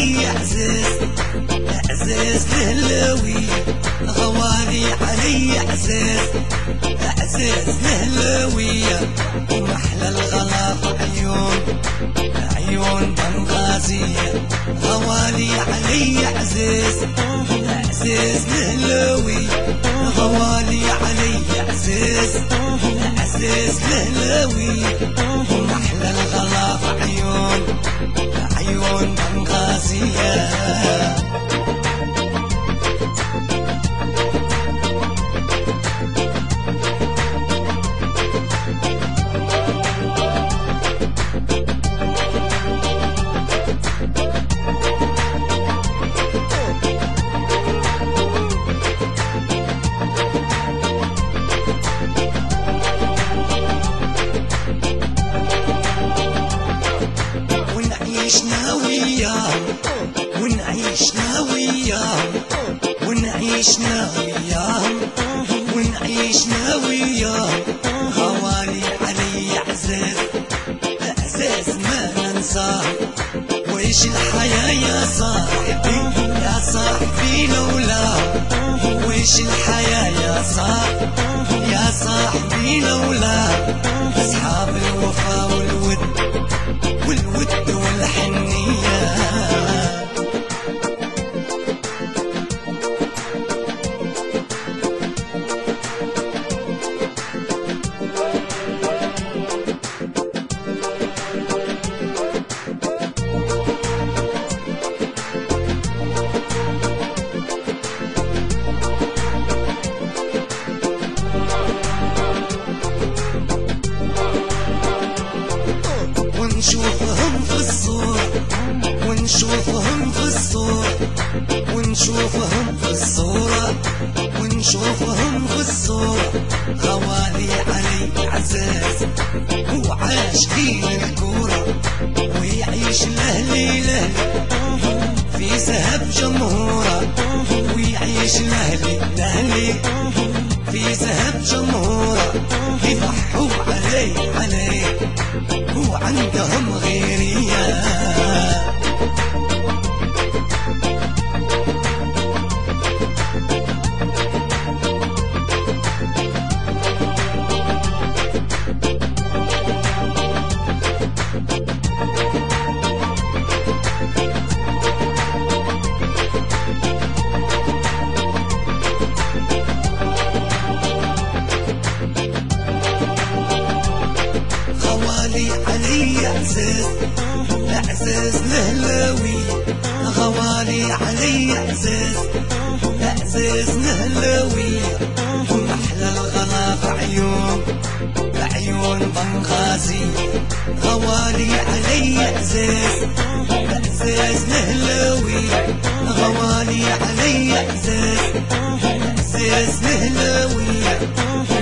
علي عزيز عزيز لهلاوي غوالي علي عزيز عزيز لهلاوية ومحلى الغلا عيون عيون بنغازية غوالي علي عزيز عزيز لهلاوي غوالي علي عزيز عزيز لهلاوي ومحلى الغلا عيون عيون بنغازية ونعيشنا وياهم ونعيشنا وياهم ونعيشنا وياهم ونعيشنا وياهم غوالي علي عزيز عزيز ما ننساه وإيش الحياة يا صاحبي يا صاحبي لولاه وإيش الحياة يا صاحبي لولاه أصحاب الوفا والود والود والحنية ونشوفهم في الصورة ونشوفهم في الصورة ونشوفهم في الصورة ونشوفهم في الصورة غوالي علي عزيز وعاشقين الكورة ويعيش الأهلي لهلي في سهب جمهوره ويعيش الأهلي في سهب جمهوره يضحوا عليه وعندهم غيرية علي عزيز عزيز لهلاوي غوالي علي عزيز عزيز لهلاوي ومحلى الغلا عيون بنغازي غوالي علي عزيز عزيز لهلاوي غوالي علي عزيز عزيز لهلاوي